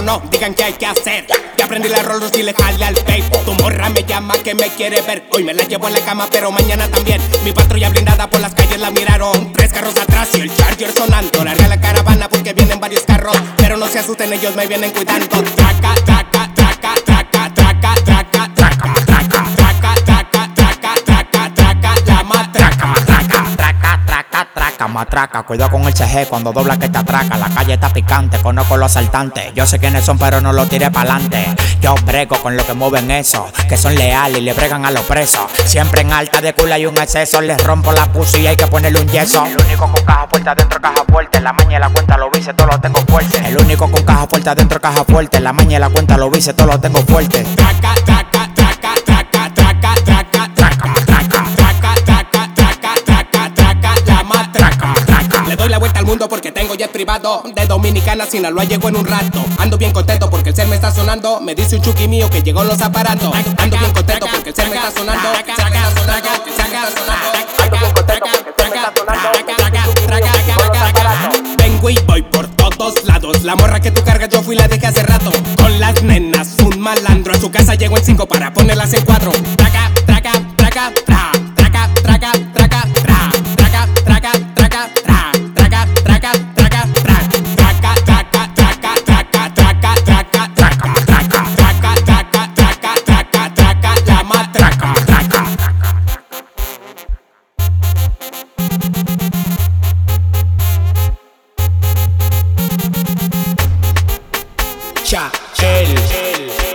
no, digan qué hay que hacer. Ya aprendí la Rolls y le jalé al vape. Tu morra me llama que me quiere ver. Hoy me la llevo en la cama, pero mañana también. Mi patrulla blindada por las calles la miraron. 3 carros atrás y el Charger sonando. Larga la caravana porque vienen varios carros, pero no se asusten, ellos me vienen cuidando. Traca, traca, traca, traca, traca, traca, traca, traca, traca, traca, traca, traca, traca, la matraca. Matraca, cuidado con el CG cuando dobla que te atraca. La calle está picante, conozco los asaltantes. Yo sé quiénes son, pero no los tiré pa'lante. Yo brego con lo que mueven eso, que son leales y le bregan a los presos. Siempre en alta de culo hay un exceso. Les rompo la pussy y hay que ponerle un yeso. El único con caja fuerte adentro, caja fuerte. La maña y la cuenta, lo vice, todo lo tengo fuerte. El único con caja fuerte adentro, caja fuerte. La maña y la cuenta, lo vice, todo lo tengo fuerte. Traca, traca, traca, traca, traca, traca, traca, traca, traca, traca, traca, traca, traca, la matraca. Le doy la vuelta al mundo porque tengo jet privado. De Dominicana, Sinaloa llegó en un rato. Ando bien contento porque el cel me está sonando. Me dice un chuki mío que llegó en los aparatos. Ando bien contento porque el cel me está sonando. Ando bien contento porque el cel me está sonando. Vengo y voy por todos lados. La morra que tú cargas yo fui la dejé hace rato. Con las nenas, un malandro. A su casa llego en 5 para ponerlas en 4. Traca, traca, traca, tra. Traca, traca, traca, tra. Traca, traca, traca, tra. Traca, traca, traca, tra. Traca, traca, traca, traca, traca, traca, traca, traca, traca, traca, traca, traca, traca, la matraca. Cha, el